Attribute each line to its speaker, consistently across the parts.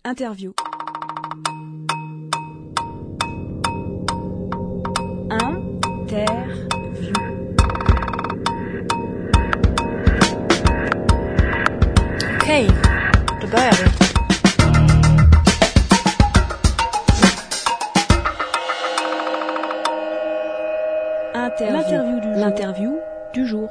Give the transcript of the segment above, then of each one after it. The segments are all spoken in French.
Speaker 1: Interview. Interview. Okej, då börjar vi. L'interview du jour.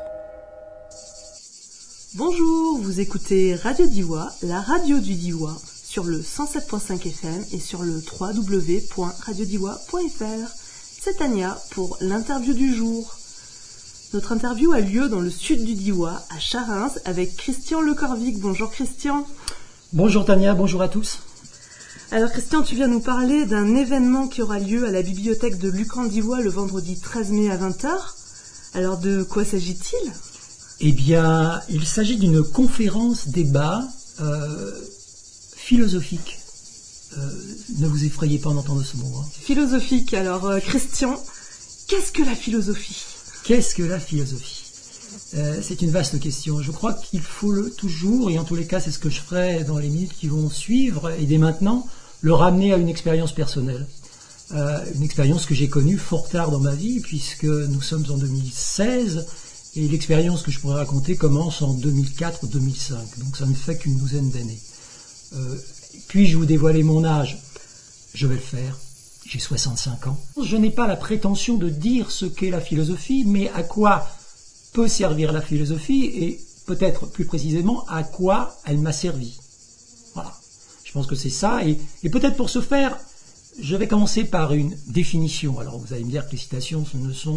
Speaker 2: Bonjour, vous écoutez Radio Diois, la radio du Diois, sur le 107.5 FM et sur le www.radiodiois.fr. C'est Tania pour l'interview du jour. Notre interview a lieu dans le sud du Diois, à Charins, avec Christian Lecorvic. Bonjour Christian.
Speaker 3: Bonjour Tania, bonjour à tous.
Speaker 2: Alors Christian, tu viens nous parler d'un événement qui aura lieu à la bibliothèque de Lucan-Diois le vendredi 13 mai à 20h. Alors de quoi s'agit-il ?
Speaker 3: Eh bien, il s'agit d'une conférence débat philosophique. Ne vous effrayez pas en entendant ce mot.
Speaker 2: Philosophique. Alors Christian, qu'est-ce que la philosophie ?
Speaker 3: Qu'est-ce que la philosophie ? C'est une vaste question. Je crois qu'il faut toujours, et en tous les cas c'est ce que je ferai dans les minutes qui vont suivre, et dès maintenant, le ramener à une expérience personnelle. Une expérience que j'ai connue fort tard dans ma vie, puisque nous sommes en 2016, et l'expérience que je pourrais raconter commence en 2004-2005. Donc ça ne fait qu'une douzaine d'années. Puis-je vous dévoiler mon âge ? Je vais le faire. J'ai 65 ans. Je n'ai pas la prétention de dire ce qu'est la philosophie, mais à quoi peut servir la philosophie, et peut-être plus précisément à quoi elle m'a servi. Voilà. Je pense que c'est ça, et peut-être pour ce faire, je vais commencer par une définition. Alors vous allez me dire que les citations ne sont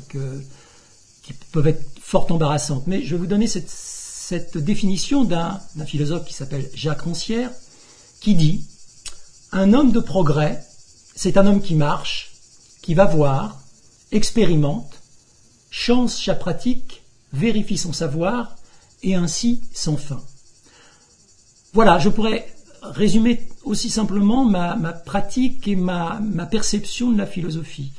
Speaker 3: qui peuvent être fort embarrassantes, mais je vais vous donner cette définition d'un philosophe qui s'appelle Jacques Rancière, qui dit « Un homme de progrès, c'est un homme qui marche, qui va voir, expérimente, change sa pratique, vérifie son savoir, et ainsi sans fin. » Voilà, je pourrais résumer aussi simplement ma pratique et ma perception de la philosophie.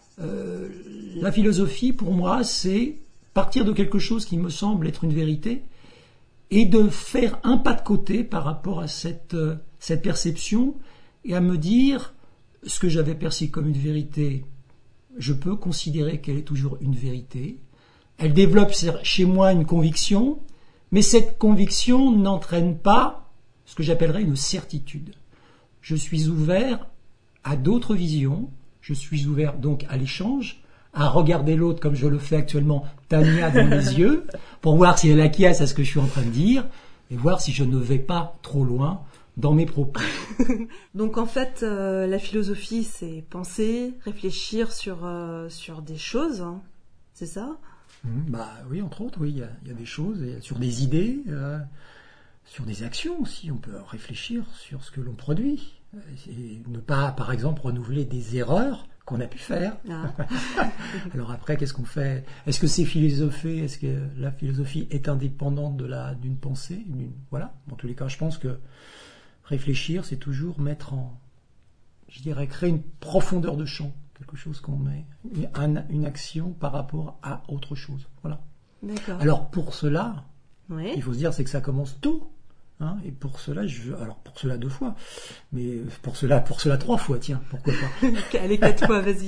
Speaker 3: La philosophie, pour moi, c'est partir de quelque chose qui me semble être une vérité et de faire un pas de côté par rapport à cette perception et à me dire ce que j'avais perçu comme une vérité, je peux considérer qu'elle est toujours une vérité. Elle développe chez moi une conviction, mais cette conviction n'entraîne pas ce que j'appellerais une certitude. Je suis ouvert à d'autres visions, je suis ouvert donc à l'échange, à regarder l'autre comme je le fais actuellement, Tania dans les yeux, pour voir si elle acquiesce à ce que je suis en train de dire, et voir si je ne vais pas trop loin dans mes propos.
Speaker 2: Donc en fait, la philosophie, c'est penser, réfléchir sur des choses, hein. C'est ça ?
Speaker 3: Bah oui, entre autres, oui, il y a des choses, sur des idées, sur des actions aussi. On peut réfléchir sur ce que l'on produit et ne pas, par exemple, renouveler des erreurs qu'on a pu faire. Ah. Alors après, qu'est-ce qu'on fait ? Est-ce que c'est philosopher ? Est-ce que la philosophie est indépendante d'une pensée ? Voilà. En tous les cas, je pense que réfléchir, c'est toujours créer une profondeur de champ, quelque chose qu'on met, une action par rapport à autre chose. Voilà.
Speaker 2: D'accord.
Speaker 3: Alors pour cela,
Speaker 2: oui.
Speaker 3: Il faut se dire, c'est que ça commence tôt. Hein, et pour cela, pour cela 2 fois, mais pour cela 3 fois, tiens, pourquoi pas.
Speaker 2: Allez, 4 fois, vas-y.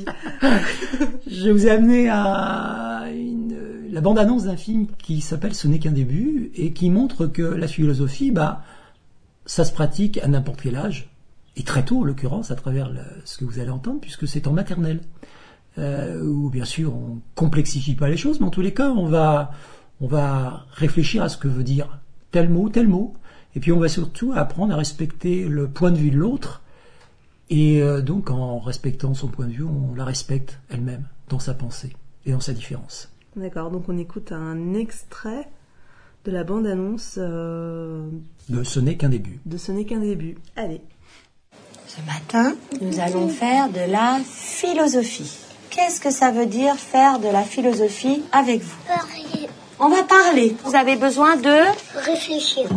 Speaker 3: Je vous ai amené à la bande-annonce d'un film qui s'appelle « Ce n'est qu'un début » et qui montre que la philosophie, ça se pratique à n'importe quel âge, et très tôt en l'occurrence, à travers ce que vous allez entendre, puisque c'est en maternelle. Où bien sûr, on complexifie pas les choses, mais en tous les cas, on va réfléchir à ce que veut dire tel mot, et puis on va surtout apprendre à respecter le point de vue de l'autre, et donc en respectant son point de vue, on la respecte elle-même, dans sa pensée et dans sa différence.
Speaker 2: D'accord, donc on écoute un extrait de la bande-annonce
Speaker 3: de Ce n'est qu'un début.
Speaker 2: De Ce n'est qu'un début. Allez.
Speaker 4: Ce matin, nous allons faire de la philosophie. Qu'est-ce que ça veut dire faire de la philosophie avec vous ?
Speaker 5: Parler.
Speaker 4: On va parler. Vous avez besoin de
Speaker 5: réfléchir.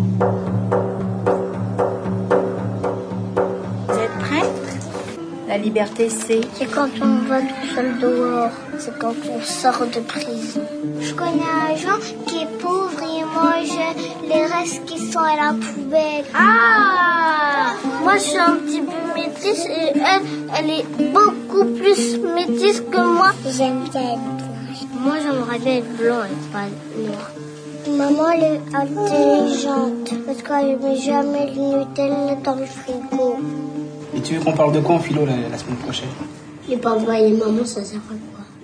Speaker 4: Vous êtes prêts ? La liberté, c'est
Speaker 5: quand on va tout seul dehors. C'est quand on sort de prison. Je connais un gens qui est pauvre et mange les restes qui sont à la poubelle.
Speaker 4: Ah !
Speaker 5: Moi, je suis un petit peu métisse et elle est beaucoup plus métisse que moi. J'aime bien être blanche. Moi, j'aimerais bien être blanc et pas noir. Maman, elle est intelligente parce qu'elle ne met jamais le Nutella dans le frigo.
Speaker 6: Et tu veux qu'on parle de quoi en philo la semaine prochaine?
Speaker 5: Les papas et les mamans, ça sert à quoi?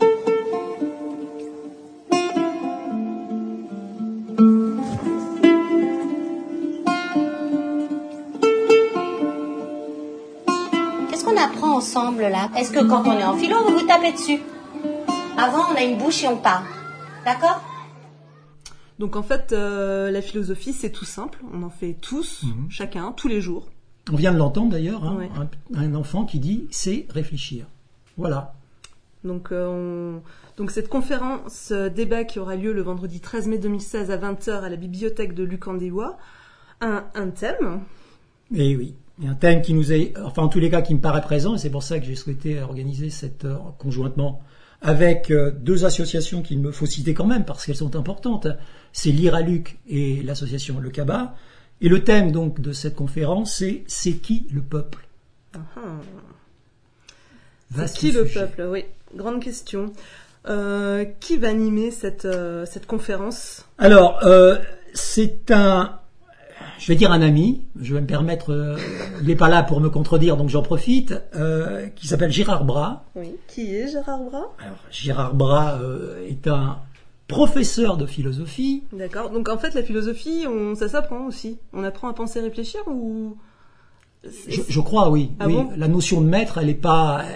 Speaker 4: Qu'est-ce qu'on apprend ensemble là? Est-ce que quand on est en philo, vous vous tapez dessus? Avant, on a une bouche et on parle. D'accord?
Speaker 2: Donc en fait, la philosophie, c'est tout simple. On en fait tous, chacun, tous les jours.
Speaker 3: On vient de l'entendre d'ailleurs, hein,
Speaker 2: Ouais.
Speaker 3: un enfant qui dit « c'est réfléchir ». Voilà.
Speaker 2: Donc cette conférence débat qui aura lieu le vendredi 13 mai 2016 à 20h à la bibliothèque de Lucandiwa, un thème.
Speaker 3: Et oui, il y a un thème qui nous est, enfin en tous les cas qui me paraît présent, et c'est pour ça que j'ai souhaité organiser cette conjointement avec deux associations qu'il me faut citer quand même parce qu'elles sont importantes. C'est l'IRALUC et l'association Le Cabas. Et le thème donc de cette conférence, c'est qui le peuple?
Speaker 2: C'est qui le peuple? Oui, grande question. Qui va animer cette conférence?
Speaker 3: Alors, c'est je vais dire un ami, je vais me permettre, il n'est pas là pour me contredire, donc j'en profite, qui s'appelle Gérard Bras.
Speaker 2: Oui. Qui est Gérard Bras?
Speaker 3: Alors, Gérard Bras est un professeur de philosophie.
Speaker 2: D'accord. Donc en fait, la philosophie, ça s'apprend aussi. On apprend à penser, réfléchir ou...
Speaker 3: Je crois, oui.
Speaker 2: Ah
Speaker 3: oui.
Speaker 2: bon?
Speaker 3: La notion de maître, elle n'est pas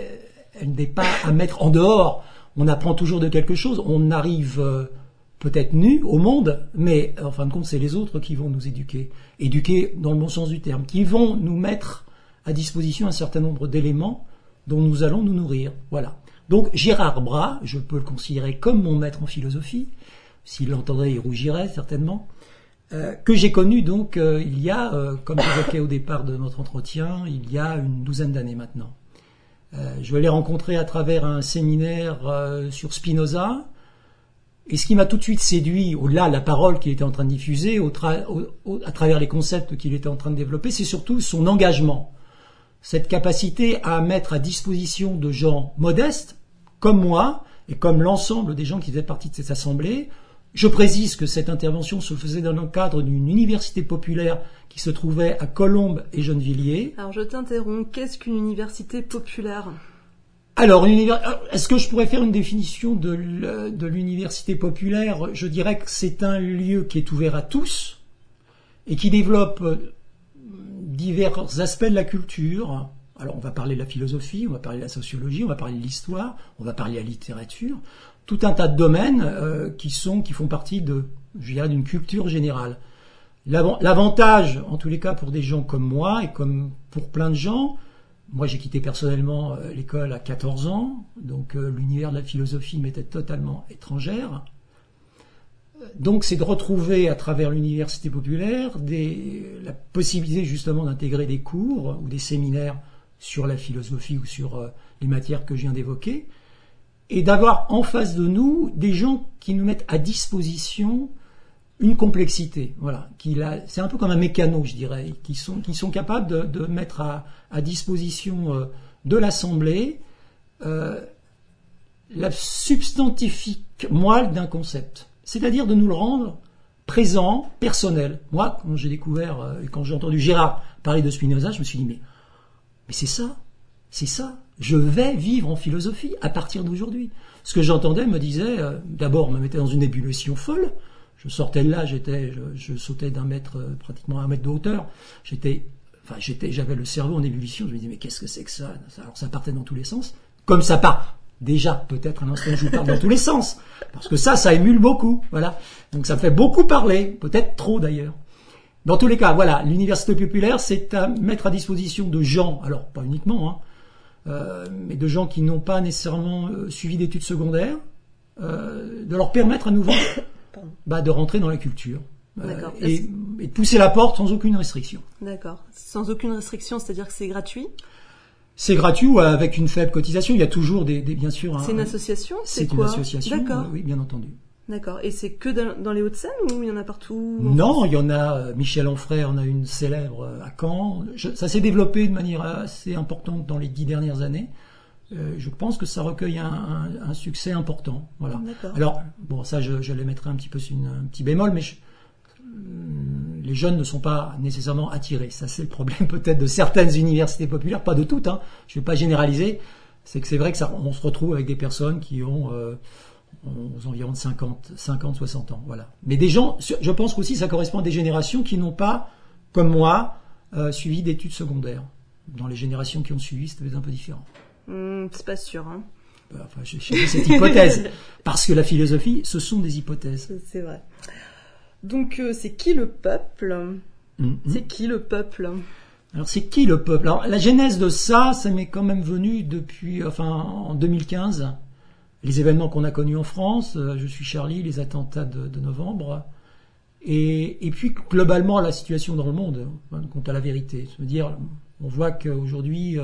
Speaker 3: à mettre en dehors. On apprend toujours de quelque chose. On arrive peut-être nu au monde, mais en fin de compte, c'est les autres qui vont nous éduquer. Éduquer dans le bon sens du terme, qui vont nous mettre à disposition un certain nombre d'éléments dont nous allons nous nourrir. Voilà. Donc Gérard Bras, je peux le considérer comme mon maître en philosophie. S'il l'entendrait, il rougirait certainement. Que j'ai connu donc il y a, comme j'évoquais au départ de notre entretien, il y a une douzaine d'années maintenant. Je l'ai rencontré à travers un séminaire sur Spinoza, et ce qui m'a tout de suite séduit, au-delà de la parole qu'il était en train de diffuser, à travers les concepts qu'il était en train de développer, c'est surtout son engagement. Cette capacité à mettre à disposition de gens modestes, comme moi, et comme l'ensemble des gens qui faisaient partie de cette assemblée. Je précise que cette intervention se faisait dans le cadre d'une université populaire qui se trouvait à Colombes et Gennevilliers.
Speaker 2: Alors je t'interromps, qu'est-ce qu'une université populaire?
Speaker 3: Alors, est-ce que je pourrais faire une définition de l'université populaire? Je dirais que c'est un lieu qui est ouvert à tous et qui développe divers aspects de la culture. Alors, on va parler de la philosophie, on va parler de la sociologie, on va parler de l'histoire, on va parler de la littérature, tout un tas de domaines qui font partie d'une culture générale. L'avantage, en tous les cas pour des gens comme moi et comme pour plein de gens, moi j'ai quitté personnellement l'école à 14 ans, donc l'univers de la philosophie m'était totalement étrangère. Donc c'est de retrouver à travers l'université populaire la possibilité justement d'intégrer des cours ou des séminaires sur la philosophie ou sur les matières que je viens d'évoquer, et d'avoir en face de nous des gens qui nous mettent à disposition une complexité, voilà, c'est un peu comme un mécano, je dirais, qui sont capables de mettre à disposition de l'Assemblée la substantifique moelle d'un concept, c'est-à-dire de nous le rendre présent, personnel. Moi, quand j'ai découvert et quand j'ai entendu Gérard parler de Spinoza, je me suis dit mais c'est ça. Je vais vivre en philosophie à partir d'aujourd'hui. Ce que j'entendais me disait, d'abord, me mettait dans une ébullition folle. Je sortais de là, je sautais d'un mètre, pratiquement à 1 mètre de hauteur. J'avais le cerveau en ébullition. Je me disais, mais qu'est-ce que c'est que ça? Alors, ça partait dans tous les sens. Comme ça part. Déjà, peut-être à l'instant où je vous parle dans tous les sens. Parce que ça émule beaucoup. Voilà. Donc, ça me fait beaucoup parler. Peut-être trop, d'ailleurs. Dans tous les cas, voilà. L'université populaire, c'est à mettre à disposition de gens, alors, pas uniquement, mais de gens qui n'ont pas nécessairement suivi d'études secondaires, de leur permettre à nouveau de rentrer dans la culture et de pousser la porte sans aucune restriction.
Speaker 2: D'accord. Sans aucune restriction, c'est-à-dire que c'est gratuit?
Speaker 3: C'est gratuit ou avec une faible cotisation. Il y a toujours bien sûr...
Speaker 2: C'est une association?
Speaker 3: C'est une association,
Speaker 2: D'accord.
Speaker 3: oui, bien entendu.
Speaker 2: D'accord. Et c'est que dans les Hauts-de-Seine ou il y en a partout?
Speaker 3: Non, il y en a. Michel Onfray en a une célèbre à Caen. Ça s'est développé de manière assez importante dans les 10 dernières années. Je pense que ça recueille un succès important. Voilà.
Speaker 2: D'accord.
Speaker 3: Alors, bon, ça, je les mettrai un petit peu sur un petit bémol, mais les jeunes ne sont pas nécessairement attirés. Ça, c'est le problème peut-être de certaines universités populaires, pas de toutes. Hein. Je ne vais pas généraliser. C'est vrai que on se retrouve avec des personnes qui ont aux environs de 50, 60 ans. Voilà. Mais des gens, je pense qu'aussi ça correspond à des générations qui n'ont pas, comme moi, suivi d'études secondaires. Dans les générations qui ont suivi, c'était un peu différent.
Speaker 2: C'est pas sûr, hein.
Speaker 3: Enfin, j'ai cette hypothèse. Parce que la philosophie, ce sont des hypothèses.
Speaker 2: C'est vrai. Donc, c'est qui le peuple? C'est qui le peuple?
Speaker 3: Alors, c'est qui le peuple? Alors, la genèse de ça m'est quand même venu en 2015. Les événements qu'on a connus en France, Je suis Charlie, les attentats de novembre, et puis globalement la situation dans le monde, quant à la vérité. Je veux dire, on voit qu'aujourd'hui,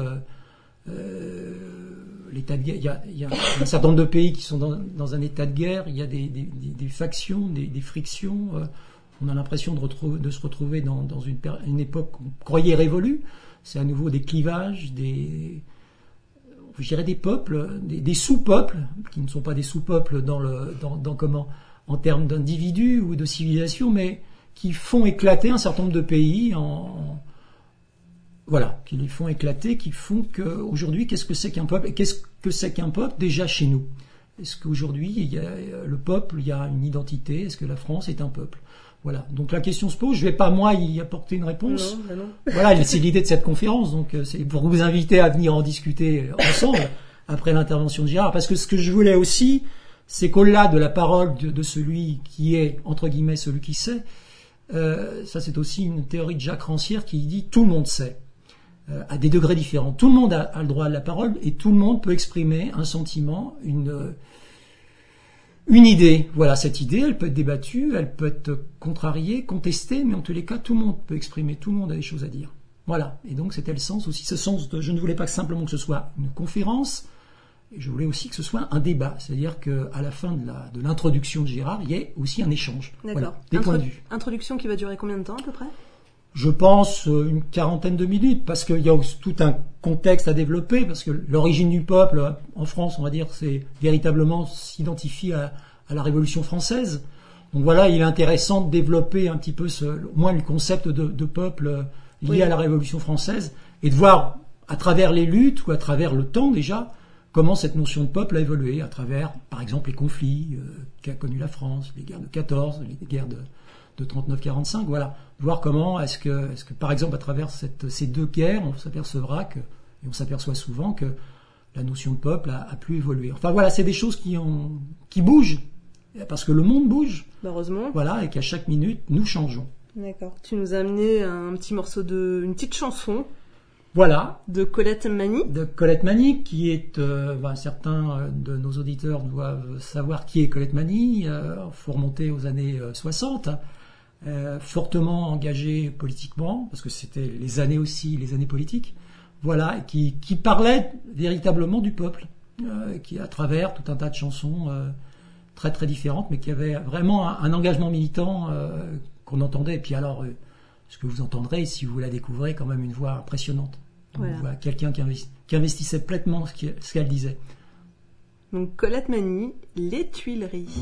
Speaker 3: l'état de guerre, il y a un certain nombre de pays qui sont dans un état de guerre, il y a des factions, des frictions. On a l'impression de se retrouver dans une époque qu'on croyait révolue. C'est à nouveau des clivages, je dirais des peuples, des sous-peuples, qui ne sont pas des sous-peuples en termes d'individus ou de civilisation, mais qui font éclater un certain nombre de pays qui les font éclater, qui font qu'aujourd'hui, qu'est-ce que c'est qu'un peuple? Et qu'est-ce que c'est qu'un peuple déjà chez nous? Est-ce qu'aujourd'hui, le peuple, il y a une identité? Est-ce que la France est un peuple? Voilà. Donc la question se pose. Je vais pas moi y apporter une réponse.
Speaker 2: Non.
Speaker 3: Voilà, c'est l'idée de cette conférence. Donc c'est pour vous inviter à venir en discuter ensemble après l'intervention de Gérard. Parce que ce que je voulais aussi, c'est qu'au-delà de la parole de celui qui est entre guillemets celui qui sait, ça c'est aussi une théorie de Jacques Rancière qui dit tout le monde sait à des degrés différents. Tout le monde a le droit à la parole et tout le monde peut exprimer un sentiment, une idée. Voilà, cette idée, elle peut être débattue, elle peut être contrariée, contestée, mais en tous les cas, tout le monde peut exprimer, tout le monde a des choses à dire. Voilà. Et donc, c'était le sens aussi, je ne voulais pas simplement que ce soit une conférence, et je voulais aussi que ce soit un débat. C'est-à-dire qu'à la fin de l'introduction de Gérard, il y ait aussi un échange.
Speaker 2: D'accord.
Speaker 3: Voilà, des points de vue.
Speaker 2: Introduction qui va durer combien de temps, à peu près?
Speaker 3: Je pense une quarantaine de minutes, parce qu'il y a tout un contexte à développer, parce que l'origine du peuple, en France, on va dire, c'est véritablement s'identifier à la Révolution française. Donc voilà, il est intéressant de développer un petit peu au moins le concept de peuple lié à la Révolution française, et de voir, à travers les luttes, ou à travers le temps déjà, comment cette notion de peuple a évolué, à travers, par exemple, les conflits qu'a connu la France, les guerres de 14, les guerres de 39-45, voilà. Voir comment est-ce que par exemple, à travers ces deux guerres, on s'apercevra et on s'aperçoit souvent que la notion de peuple a plus évolué. Enfin voilà, c'est des choses qui bougent, parce que le monde bouge.
Speaker 2: Heureusement.
Speaker 3: Voilà, et qu'à chaque minute, nous changeons.
Speaker 2: D'accord. Tu nous as amené un petit morceau une petite chanson.
Speaker 3: Voilà.
Speaker 2: De Colette Mani.
Speaker 3: De Colette Mani, qui est, certains de nos auditeurs doivent savoir qui est Colette Mani. Faut remonter aux années 60. Fortement engagée politiquement, parce que c'était les années politiques, voilà, qui parlait véritablement du peuple, qui à travers tout un tas de chansons très très différentes, mais qui avait vraiment un engagement militant qu'on entendait. Et puis alors, ce que vous entendrez, si vous la découvrez, quand même une voix impressionnante. Voilà. On voit quelqu'un qui investissait pleinement ce qu'elle disait.
Speaker 2: Donc Colette Mani, Les Tuileries.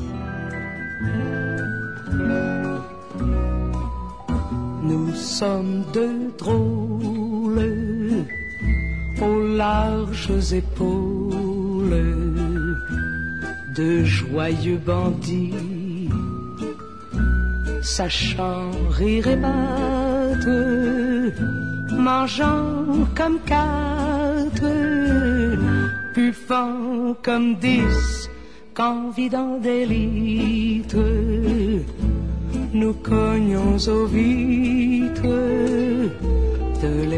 Speaker 7: Nous sommes deux drôles aux larges épaules, de joyeux bandits, sachant rire et battre, mangeant comme 4, buffant comme 10, convidant d'élite. Nous cognons aux vitres de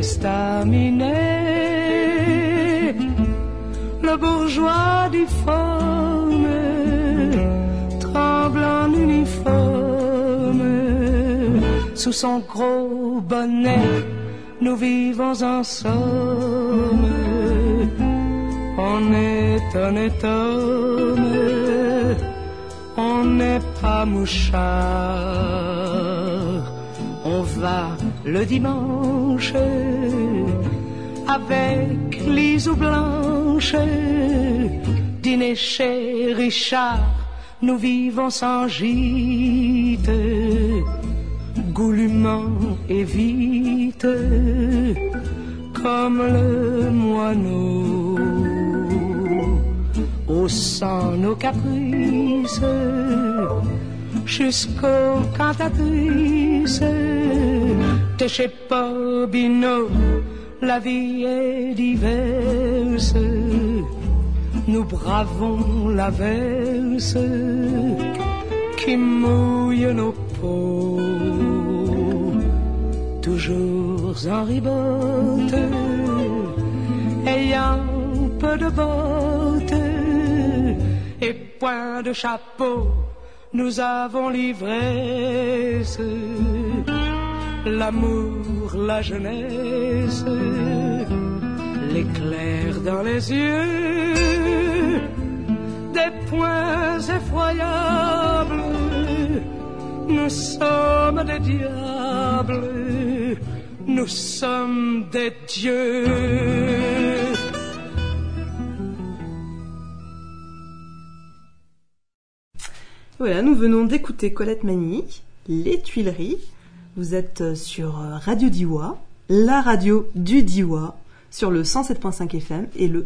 Speaker 7: l'estaminet, le bourgeois difforme tremble en uniforme. Sous son gros bonnet, nous vivons en somme. On est honnête homme, on n'est pas mouchard. On va le dimanche avec Lisou Blanche dîner chez Richard. Nous vivons sans gîte, goulûment et vite, comme le moineau, haussant nos caprices jusqu'aux cantatrices de chez Popinot. La vie est diverse, nous bravons la verse qui mouille nos peaux, toujours en ribote, ayant peu de bottes et point de chapeau. Nous avons l'ivresse, l'amour, la jeunesse, l'éclair dans les yeux, des points effroyables. Nous sommes des diables, nous sommes des dieux.
Speaker 2: Voilà, nous venons d'écouter Colette Magny, Les Tuileries. Vous êtes sur Radio Diois, la radio du Diois, sur le 107.5 FM et le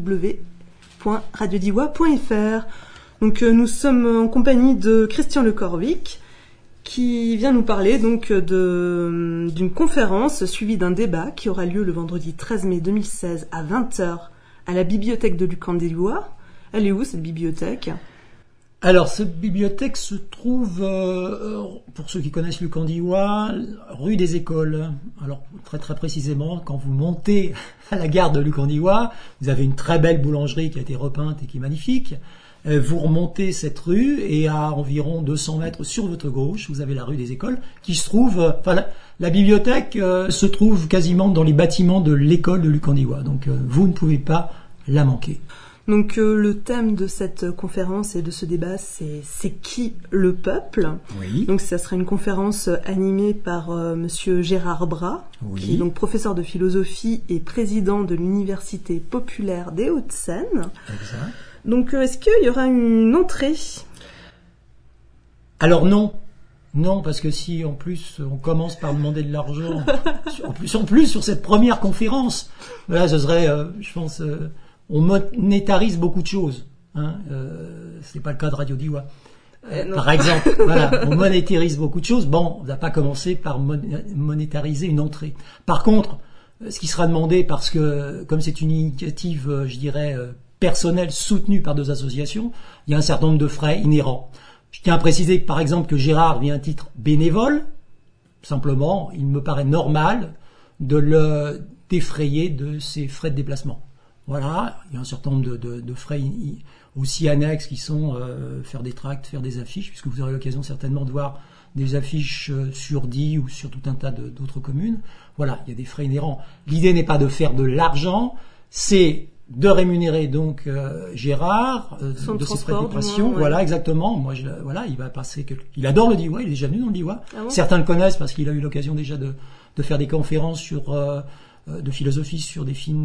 Speaker 2: www.radiodiois.fr. Donc nous sommes en compagnie de Christian Le Corvic qui vient nous parler donc d'une conférence suivie d'un débat qui aura lieu le vendredi 13 mai 2016 à 20h à la bibliothèque de Lucan-des-Diois. Elle est où cette bibliothèque ?
Speaker 3: Alors, cette bibliothèque se trouve, pour ceux qui connaissent Lucan-des-Diois, rue des Écoles. Alors, très très précisément, quand vous montez à la gare de Lucan-des-Diois, vous avez une très belle boulangerie qui a été repeinte et qui est magnifique. Vous remontez cette rue et à environ 200 mètres sur votre gauche, vous avez la rue des Écoles qui se trouve... la bibliothèque se trouve quasiment dans les bâtiments de l'école de Lucan-des-Diois. Donc, vous ne pouvez pas la manquer.
Speaker 2: Donc le thème de cette conférence et de ce débat, c'est qui le peuple ?
Speaker 3: Oui.
Speaker 2: Donc ça sera une conférence animée par monsieur Gérard Bras,
Speaker 3: oui,
Speaker 2: qui est donc professeur de philosophie et président de l'Université populaire des Hauts-de-Seine.
Speaker 3: Exact.
Speaker 2: Donc est-ce qu'il y aura une entrée ?
Speaker 3: Alors non, parce que si en plus on commence par demander de l'argent, en plus sur cette première conférence, là ce serait, je pense... on monétarise beaucoup de choses, hein. C'est pas le cas de Radio Diois. Par exemple, voilà, on monétarise beaucoup de choses. Bon, on va pas commencer par monétariser une entrée. Par contre, ce qui sera demandé, parce que comme c'est une initiative, je dirais, personnelle, soutenue par 2 associations, il y a un certain nombre de frais inhérents. Je tiens à préciser, par exemple, que Gérard vient à titre bénévole. Simplement, il me paraît normal de le défrayer de ses frais de déplacement. Voilà, il y a un certain nombre de frais aussi annexes qui sont faire des tracts, faire des affiches, puisque vous aurez l'occasion certainement de voir des affiches sur Die ou sur tout un tas d'autres communes. Voilà, il y a des frais inhérents. L'idée n'est pas de faire de l'argent, c'est de rémunérer donc Gérard de ses frais de déplacement. Ouais. Voilà, exactement. Moi, voilà, il va passer. Il adore le Diois, il est déjà venu dans le Diois. Ah bon ? Certains le connaissent parce qu'il a eu l'occasion déjà de faire des conférences sur de philosophie sur des films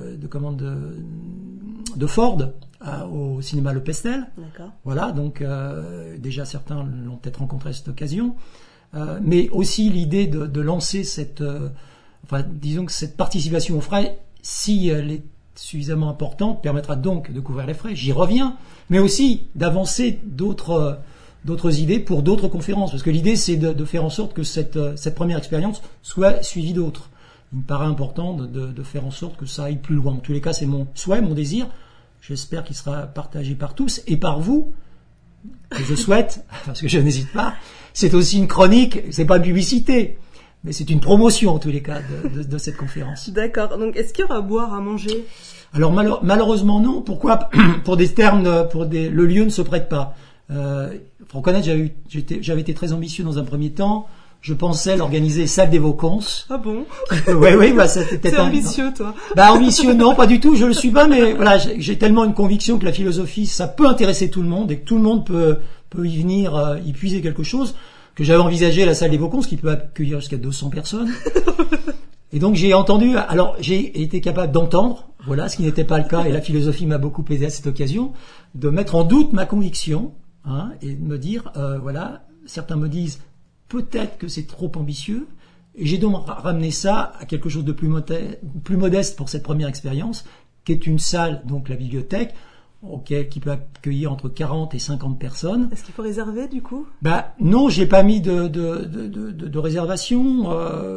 Speaker 3: de Ford au cinéma Le Pestel.
Speaker 2: D'accord.
Speaker 3: Voilà, donc déjà certains l'ont peut-être rencontré à cette occasion, mais aussi l'idée de lancer disons que cette participation aux frais, si elle est suffisamment importante, permettra donc de couvrir les frais. J'y reviens, mais aussi d'avancer d'autres idées pour d'autres conférences, parce que l'idée c'est de faire en sorte que cette première expérience soit suivie d'autres. Il me paraît important de faire en sorte que ça aille plus loin. En tous les cas, c'est mon souhait, mon désir. J'espère qu'il sera partagé par tous et par vous, que je souhaite, parce que je n'hésite pas. C'est aussi une chronique, c'est pas une publicité, mais c'est une promotion en tous les cas de cette conférence.
Speaker 2: D'accord. Donc, est-ce qu'il y aura à boire, à manger ?
Speaker 3: Alors malheureusement non. Pourquoi ? Pour des termes, le lieu ne se prête pas. Faut reconnaître, j'avais été très ambitieux dans un premier temps. Je pensais l'organiser salle des vacances.
Speaker 2: Ah bon ?
Speaker 3: Oui, bah c'était
Speaker 2: c'est ambitieux, toi.
Speaker 3: Bah ambitieux, non, pas du tout. Je le suis pas, mais voilà, j'ai tellement une conviction que la philosophie, ça peut intéresser tout le monde et que tout le monde peut peut y venir y puiser quelque chose, que j'avais envisagé la salle des Vaucons, qui peut accueillir jusqu'à 200 personnes. Et donc j'ai entendu, alors j'ai été capable d'entendre, voilà, ce qui n'était pas le cas, et la philosophie m'a beaucoup aidé à cette occasion, de mettre en doute ma conviction, et de me dire, voilà, certains me disent peut-être que c'est trop ambitieux, et j'ai donc ramené ça à quelque chose de plus modeste pour cette première expérience, qui est une salle, donc la bibliothèque, qui peut accueillir entre 40 et 50 personnes.
Speaker 2: Est-ce qu'il faut réserver du coup ?
Speaker 3: Non, j'ai pas mis de réservation.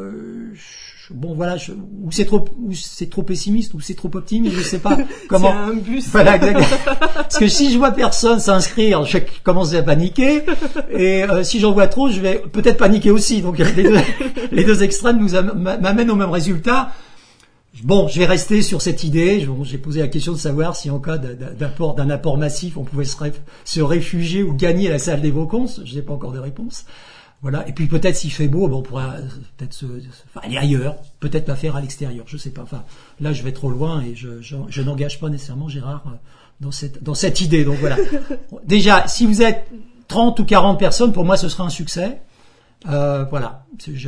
Speaker 3: Bon voilà, ou c'est trop pessimiste ou c'est trop optimiste, je sais pas comment.
Speaker 2: C'est un bus.
Speaker 3: Voilà, exactement. Parce que si je vois personne s'inscrire, je vais commencer à paniquer, et si j'en vois trop, je vais peut-être paniquer aussi. Donc les deux extrêmes m'amènent au même résultat. Bon, je vais rester sur cette idée. J'ai posé la question de savoir si en cas d'un apport massif, on pouvait se réfugier ou gagner la salle des Vaucons. Je n'ai pas encore de réponse. Voilà. Et puis peut-être s'il fait beau, on pourra peut-être aller ailleurs, peut-être la faire à l'extérieur. Je sais pas. Enfin, là, je vais trop loin et je n'engage pas nécessairement Gérard dans cette idée. Donc voilà. Déjà, si vous êtes 30 ou 40 personnes, pour moi, ce sera un succès. Voilà.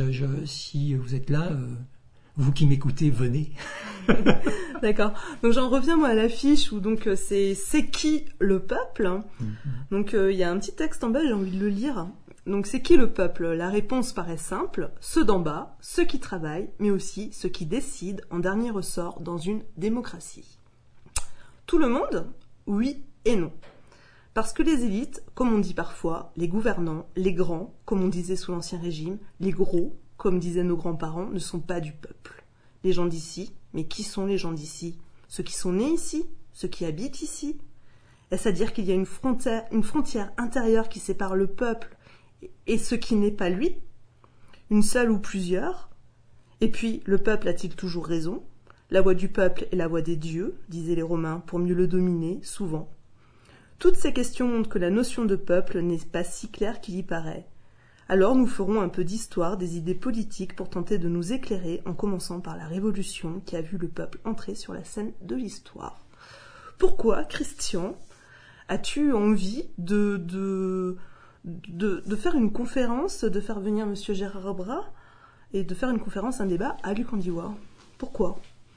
Speaker 3: Si vous êtes là. Vous qui m'écoutez, venez.
Speaker 2: D'accord. Donc j'en reviens moi à l'affiche où donc c'est qui le peuple. Donc il y a un petit texte en bas, j'ai envie de le lire. Donc c'est qui le peuple ? La réponse paraît simple, ceux d'en bas, ceux qui travaillent, mais aussi ceux qui décident en dernier ressort dans une démocratie. Tout le monde ? Oui et non. Parce que les élites, comme on dit parfois, les gouvernants, les grands, comme on disait sous l'Ancien Régime, les gros, comme disaient nos grands-parents, ne sont pas du peuple. Les gens d'ici, mais qui sont les gens d'ici ? Ceux qui sont nés ici ? Ceux qui habitent ici ? Est-ce à dire qu'il y a une frontière intérieure qui sépare le peuple et ce qui n'est pas lui ? Une seule ou plusieurs ? Et puis, le peuple a-t-il toujours raison ? La voix du peuple est la voix des dieux, disaient les Romains, pour mieux le dominer, souvent. Toutes ces questions montrent que la notion de peuple n'est pas si claire qu'il y paraît. Alors nous ferons un peu d'histoire des idées politiques pour tenter de nous éclairer en commençant par la Révolution qui a vu le peuple entrer sur la scène de l'histoire. Pourquoi, Christian, as-tu envie de faire une conférence, de faire venir Monsieur Gérard Bras et de faire une conférence, un débat à Luc-en-Diois ? Pourquoi ?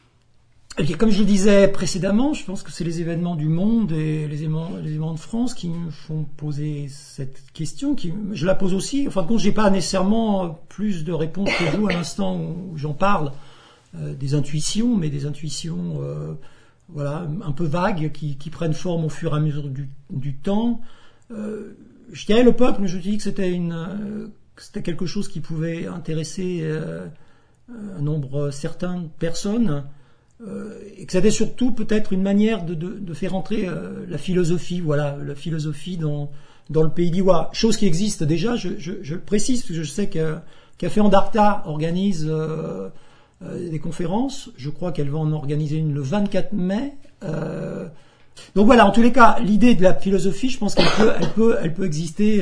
Speaker 3: Eh bien, comme je le disais précédemment, je pense que c'est les événements du monde et les événements de France qui me font poser cette question. Je la pose aussi. En fin de compte, j'ai pas nécessairement plus de réponses que vous à l'instant où j'en parle. Des intuitions, mais des intuitions, voilà, un peu vagues qui prennent forme au fur et à mesure du temps. Je dirais le peuple. Je dis que c'était quelque chose qui pouvait intéresser un nombre certain de personnes. Et que c'était surtout peut-être une manière de faire entrer la philosophie dans le Pays d'Ivoire, chose qui existe déjà. Je précise parce que je sais que Café Andarta organise des conférences. Je crois qu'elle va en organiser une le 24 mai. Donc voilà, en tous les cas, l'idée de la philosophie, je pense qu'elle peut exister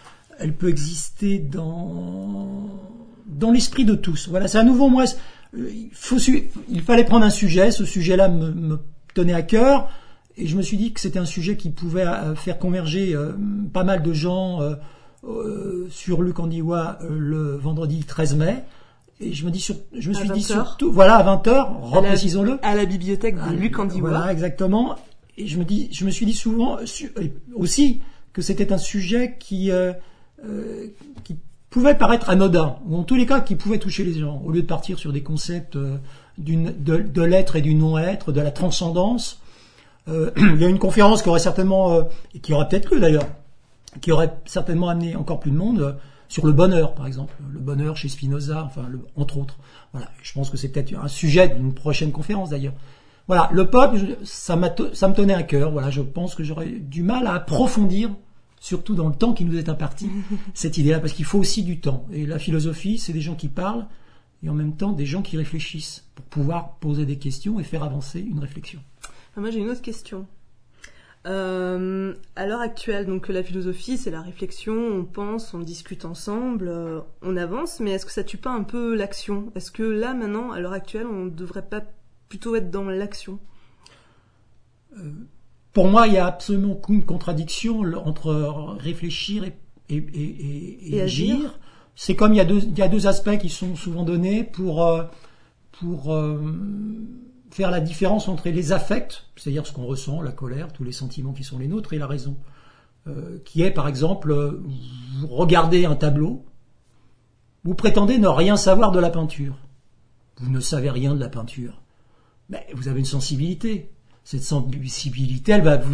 Speaker 3: dans l'esprit de tous. Voilà, c'est à nouveau moi. Il fallait prendre un sujet, ce sujet-là me tenait à cœur, et je me suis dit que c'était un sujet qui pouvait faire converger pas mal de gens sur Luc-en-Diois le vendredi 13 mai, et je me suis dit surtout, voilà, à 20h, reprécisons-le.
Speaker 2: À la bibliothèque de Luc-en-Diois.
Speaker 3: Voilà, exactement, et je me suis dit souvent aussi que c'était un sujet qui pouvait paraître anodin, ou en tous les cas qui pouvait toucher les gens, au lieu de partir sur des concepts de l'être et du non-être, de la transcendance. Il y a une conférence qui aurait certainement, et qui aurait peut-être lieu d'ailleurs, qui aurait certainement amené encore plus de monde, sur le bonheur par exemple, le bonheur chez Spinoza, entre autres. Voilà, je pense que c'est peut-être un sujet d'une prochaine conférence d'ailleurs. Voilà, le peuple, ça me tenait à cœur. Voilà, je pense que j'aurais du mal à approfondir, surtout dans le temps qui nous est imparti, cette idée-là, parce qu'il faut aussi du temps. Et la philosophie, c'est des gens qui parlent, et en même temps des gens qui réfléchissent, pour pouvoir poser des questions et faire avancer une réflexion.
Speaker 2: Moi, j'ai une autre question. À l'heure actuelle, donc la philosophie, c'est la réflexion, on pense, on discute ensemble, on avance, mais est-ce que ça tue pas un peu l'action ? Est-ce que là, maintenant, à l'heure actuelle, on ne devrait pas plutôt être dans l'action ?
Speaker 3: pour moi, il y a absolument aucune contradiction entre réfléchir et agir. C'est comme il y a deux aspects qui sont souvent donnés pour faire la différence entre les affects, c'est-à-dire ce qu'on ressent, la colère, tous les sentiments qui sont les nôtres, et la raison. Qui est, par exemple, vous regardez un tableau, vous prétendez ne rien savoir de la peinture. Vous ne savez rien de la peinture. Mais vous avez une sensibilité. Cette sensibilité, elle va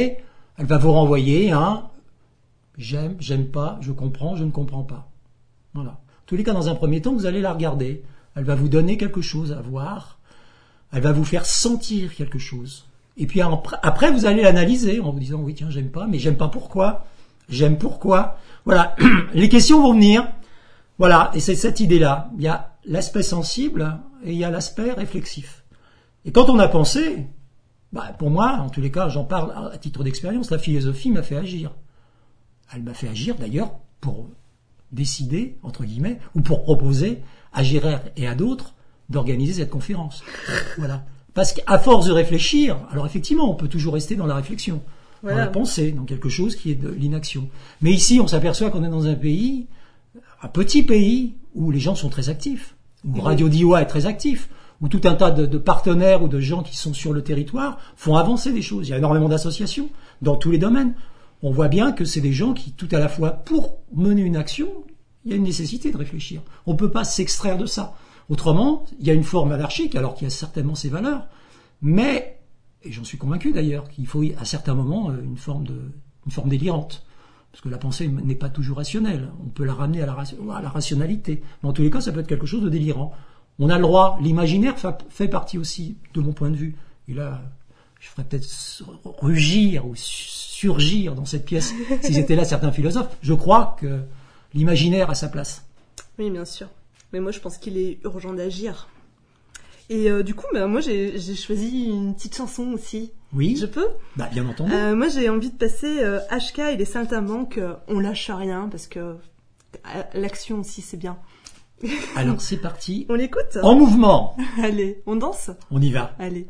Speaker 3: vous renvoyer un j'aime, j'aime pas, je comprends, je ne comprends pas. Voilà. En tous les cas, dans un premier temps, vous allez la regarder. Elle va vous donner quelque chose à voir. Elle va vous faire sentir quelque chose. Et puis après, vous allez l'analyser en vous disant oui, tiens, j'aime pas, mais j'aime pas pourquoi. J'aime pourquoi. Voilà. Les questions vont venir. Voilà. Et c'est cette idée-là. Il y a l'aspect sensible et il y a l'aspect réflexif. Et quand on a pensé, pour moi, en tous les cas, j'en parle à titre d'expérience, la philosophie m'a fait agir. Elle m'a fait agir d'ailleurs pour décider, entre guillemets, ou pour proposer à Gérard et à d'autres d'organiser cette conférence. Voilà. Parce qu'à force de réfléchir, alors effectivement, on peut toujours rester dans la réflexion, dans la pensée, dans quelque chose qui est de l'inaction. Mais ici, on s'aperçoit qu'on est dans un pays, un petit pays, où les gens sont très actifs, où Radio Diois est très actif, où tout un tas de partenaires ou de gens qui sont sur le territoire font avancer des choses. Il y a énormément d'associations dans tous les domaines. On voit bien que c'est des gens qui, tout à la fois, pour mener une action, il y a une nécessité de réfléchir. On ne peut pas s'extraire de ça. Autrement, il y a une forme anarchique, alors qu'il y a certainement ses valeurs, mais, et j'en suis convaincu d'ailleurs, qu'il faut à certains moments une forme délirante. Parce que la pensée n'est pas toujours rationnelle. On peut la ramener à la rationalité. Mais en tous les cas, ça peut être quelque chose de délirant. On a le droit, l'imaginaire fait partie aussi, de mon point de vue. Et là, je ferais peut-être rugir ou surgir dans cette pièce si j'étais là certains philosophes. Je crois que l'imaginaire a sa place.
Speaker 2: Oui, bien sûr. Mais moi, je pense qu'il est urgent d'agir. Et du coup, moi, j'ai choisi une petite chanson aussi.
Speaker 3: Oui.
Speaker 2: Je peux ?
Speaker 3: Bien entendu.
Speaker 2: Moi, j'ai envie de passer HK et les Saltimbanques. On lâche rien parce que l'action aussi, c'est bien.
Speaker 3: Alors, c'est parti.
Speaker 2: On l'écoute ?
Speaker 3: En mouvement.
Speaker 2: Allez, on danse ?
Speaker 3: On y va.
Speaker 2: Allez.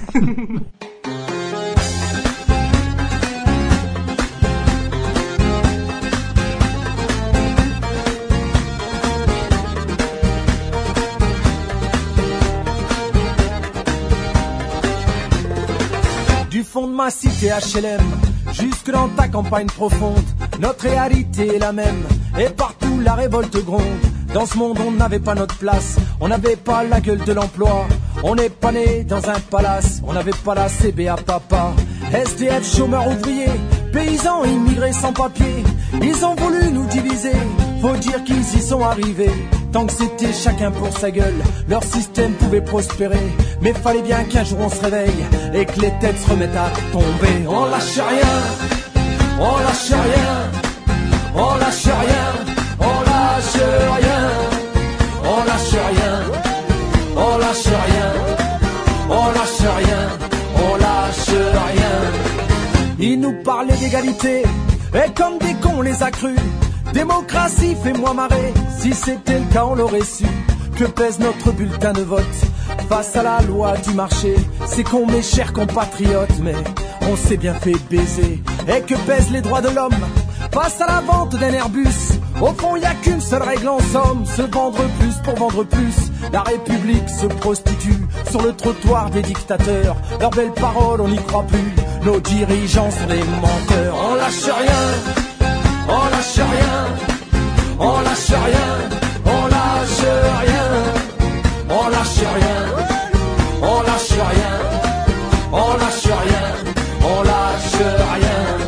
Speaker 8: Du fond de ma cité HLM, jusque dans ta campagne profonde, notre réalité est la même, et partout la révolte gronde. Dans ce monde on n'avait pas notre place, on n'avait pas la gueule de l'emploi, on n'est pas né dans un palace, on n'avait pas la CBA papa. SDF, chômeurs ouvriers, paysans, immigrés sans papier, ils ont voulu nous diviser, faut dire qu'ils y sont arrivés. Tant que c'était chacun pour sa gueule, leur système pouvait prospérer. Mais fallait bien qu'un jour on se réveille et que les têtes se remettent à tomber. On lâche rien, on lâche rien, on lâche rien, on lâche rien, on lâche rien, on lâche rien, on lâche rien, on lâche rien. Ils nous parlaient d'égalité et comme des cons on les a crus. Démocratie, fais-moi marrer, si c'était le cas on l'aurait su. Que pèse notre bulletin de vote face à la loi du marché? C'est qu'on mes chers compatriotes, mais on s'est bien fait baiser. Et que pèsent les droits de l'homme face à la vente d'un Airbus? Au fond y a qu'une seule règle en somme, se vendre plus pour vendre plus. La République se prostitue sur le trottoir des dictateurs. Leurs belles paroles on n'y croit plus, nos dirigeants sont des menteurs. On lâche rien, on lâche rien, on lâche rien, on lâche rien, on lâche rien, on lâche rien, on lâche rien, on lâche rien.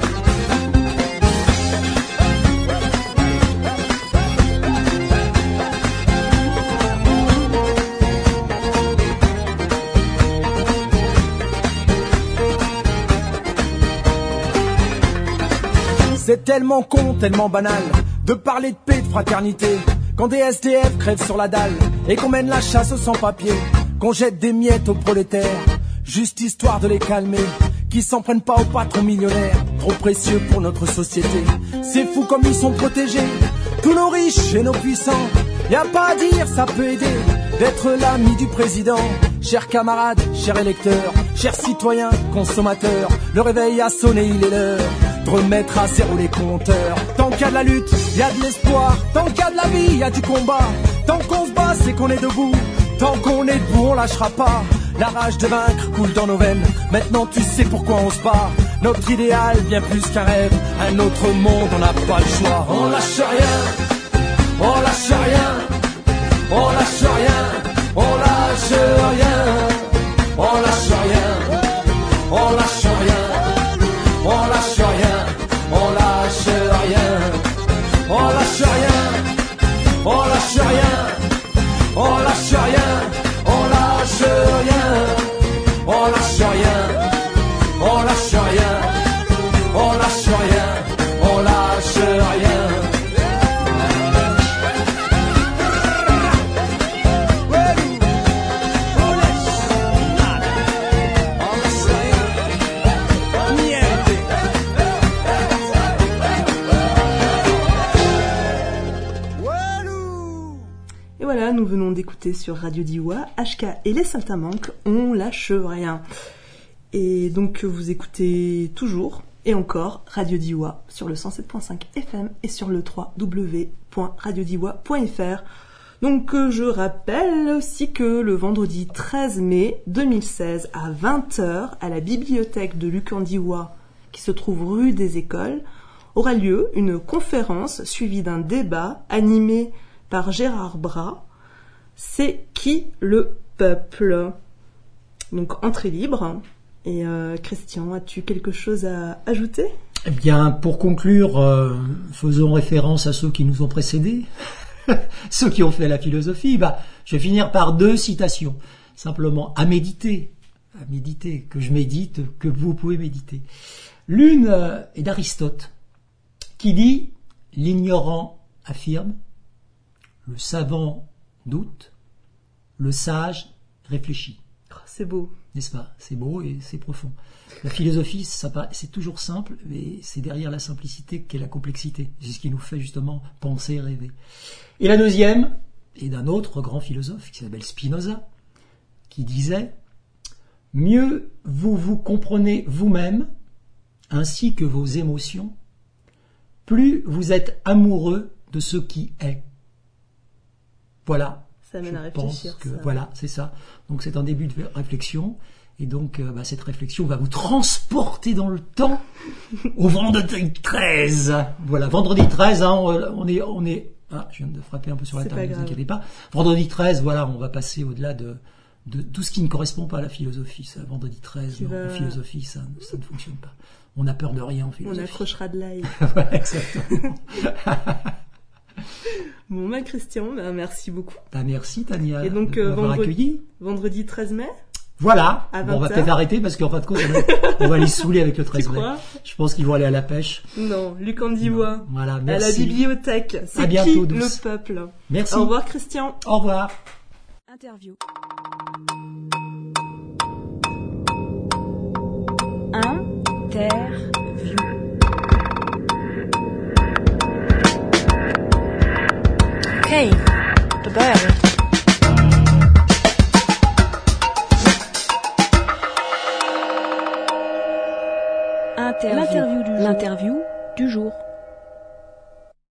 Speaker 8: C'est tellement con, tellement banal de parler de paix, de fraternité, quand des SDF crèvent sur la dalle et qu'on mène la chasse aux sans-papiers, qu'on jette des miettes aux prolétaires, juste histoire de les calmer, qui s'en prennent pas aux patrons millionnaires, trop précieux pour notre société. C'est fou comme ils sont protégés, tous nos riches et nos puissants. Y a pas à dire, ça peut aider d'être l'ami du président. Chers camarades, chers électeurs, Chers citoyens, consommateurs, le réveil a sonné, il est l'heure de remettre à zéro les compteurs. Tant qu'il y a de la lutte, il y a de l'espoir. Tant qu'il y a de la vie, il y a du combat. Tant qu'on se bat, c'est qu'on est debout. Tant qu'on est debout, on lâchera pas. La rage de vaincre coule dans nos veines. Maintenant tu sais pourquoi on se bat. Notre idéal, bien plus qu'un rêve. Un autre monde, on n'a pas le choix. On lâche rien, on lâche rien, on lâche rien, on lâche rien, on lâche rien, on lâche rien, on lâche rien, on lâche rien, on lâche rien, on lâche rien, on lâche rien, on lâche rien, on lâche rien, on lâche rien, on lâche rien, on lâche rien.
Speaker 2: Voilà, nous venons d'écouter sur Radio Diois, HK et les Saltimbanques, on lâche rien. Et donc vous écoutez toujours et encore Radio Diois sur le 107.5 FM et sur le www.radiodiois.fr. Donc je rappelle aussi que le vendredi 13 mai 2016 à 20h à la bibliothèque de Lucan-Diois, qui se trouve rue des Écoles, aura lieu une conférence suivie d'un débat animé par Gérard Bras. C'est qui le peuple? Donc entrée libre. Et Christian, as-tu quelque chose à ajouter?
Speaker 3: Eh bien, pour conclure, faisons référence à ceux qui nous ont précédés, ceux qui ont fait la philosophie. Je vais finir par 2 citations, simplement à méditer, que je médite, que vous pouvez méditer. L'une est d'Aristote, qui dit « L'ignorant affirme, le savant doute, le sage réfléchit. »
Speaker 2: C'est beau.
Speaker 3: N'est-ce pas? C'est beau et c'est profond. La philosophie, c'est toujours simple, mais c'est derrière la simplicité qu'est la complexité. C'est ce qui nous fait justement penser et rêver. Et la deuxième est d'un autre grand philosophe qui s'appelle Spinoza, qui disait « Mieux vous vous comprenez vous-même, ainsi que vos émotions, plus vous êtes amoureux de ce qui est. » Voilà.
Speaker 2: Ça mène à réfléchir.
Speaker 3: Voilà, c'est ça. Donc c'est un début de réflexion. Et donc cette réflexion va vous transporter dans le temps au vendredi 13. Voilà, vendredi 13, on est. Ah, je viens de frapper un peu sur la table, ne vous inquiétez pas. Vendredi 13, voilà, on va passer au-delà de tout ce qui ne correspond pas à la philosophie. Ça, vendredi 13, en philosophie, ça ne fonctionne pas. On a peur de rien en philosophie.
Speaker 2: On accrochera de l'ail.
Speaker 3: Voilà, exactement.
Speaker 2: Bon, Christian, merci beaucoup.
Speaker 3: Merci Tania.
Speaker 2: Et donc,
Speaker 3: de m'avoir accueilli.
Speaker 2: Vendredi 13 mai.
Speaker 3: Voilà. On va peut-être arrêter parce qu'en fin de compte, on va les saouler avec le 13 mai. Je pense qu'ils vont aller à la pêche.
Speaker 2: Non, Lucan-Diois.
Speaker 3: Voilà, merci.
Speaker 2: À la bibliothèque. C'est
Speaker 3: à bientôt,
Speaker 2: qui
Speaker 3: douce.
Speaker 2: Le peuple?
Speaker 3: Merci.
Speaker 2: Au revoir, Christian.
Speaker 3: Au revoir.
Speaker 1: Interview. Interview. Okej, då börjar vi. L'interview du jour.